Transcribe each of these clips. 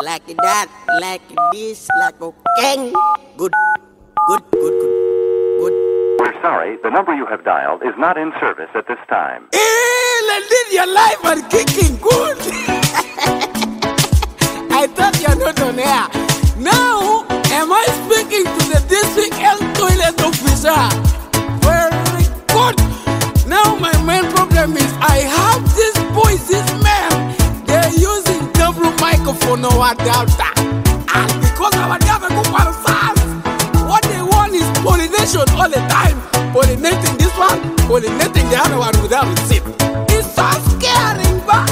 like that, like this, like okay. Good. We're sorry, the number you have dialed is not in service at this time. Live your life and kicking good. I thought you're not on air. Now, am I speaking to the district health toilet officer? Very good. Now my main problem is I have these boys, these men, they're using double microphone or adapter. And because our government what they want is pollination all the time. Pollinating this one, pollinating the other one without a sip. It's so scary, but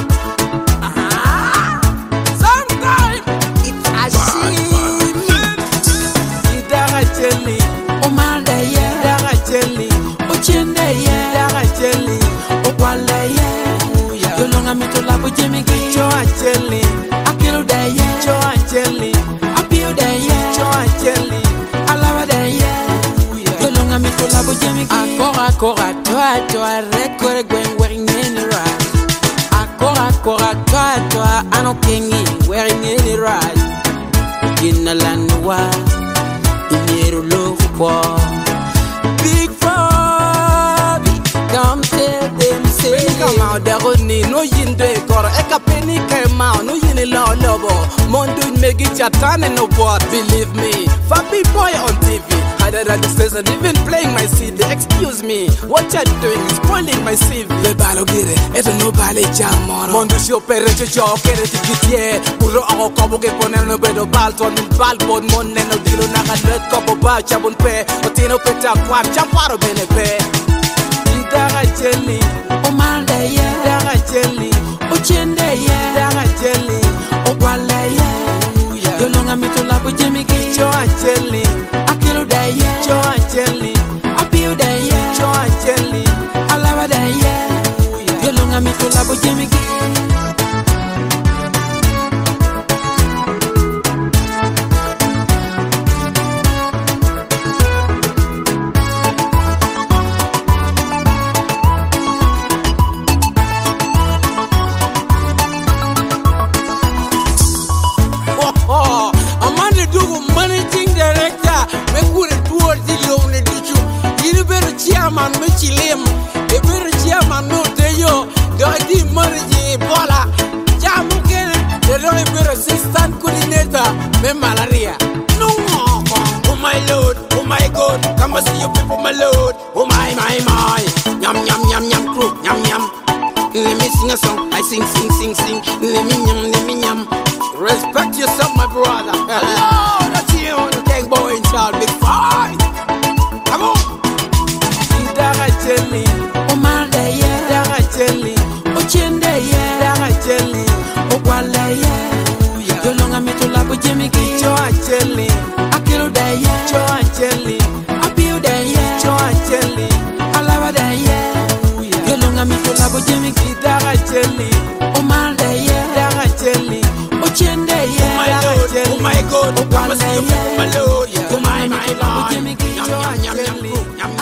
sometimes it's a shame. Idara jelly, Omanda ye, Idara jelly, Ochende ye, Idara jelly, Okwala ye, Yolonga mitola bujemi ki, Choa jelly, Akilu de ye, Choa jelly, Apio de ye, Choa jelly, Alawa de ye, Yolonga mitola bujemi ki. Akora, toa, rekore gwen wearing any right. Akora, toa, ano kengi wearing any right. Inna lanwa, inero lofu Big Fabi, come tell them say. Come out there on no yinde kor eka penny came out no yini lobo. Mondu make it chatan and no board. Believe me, Fabi boy on TV. Higher than the station, even playing my CD. Excuse me, what you're doing is spoiling my CV. Le balo gire, eto no bale jamon. Mondu show pere cho kere tikitie. Puro ako kobo ke poner no bedo bal ton bal bon mon neno dilo naka let kobo ba chabon pe. Otino peta kwam champaro bene pe. Idara jelly, Omanda ye, Idara jelly, Ochende ye, Idara jelly, Okwala ye, Yolonga mitola bujemi ki, Choa jelly, Akilu de ye, Choa jelly, Apio de ye, Choa jelly, Alawa de ye, Yolonga mitola bujemi ki. Man me chilim, e better chairman no de yo, di marriage bola. Jamu kene, the only better assistant coordinator, me malaria. No more, oh my lord, oh my god, come and see you people, my lord, oh my, yum, crew, yum. Let me sing a song, I sing, let me yum. Respect yourself, my brother. Hello, that's you, the gang boy in charge, big fight. Come on. Idara jelly, Omanda ye, Idara jelly, Ochende ye, Idara jelly, Okwala ye, Yolonga mitola bujemi ki, Choa jelly, Akilu de ye, Choa jelly, Apio de ye, Choa jelly, Alawa de ye, Yolonga mitola bujemi ki, Idara jelly, Omanda ye, Idara jelly, Ochende ye, Idara jelly, oh my god, Okwala ye, Yolonga mitola bujemi ki, Choa jelly.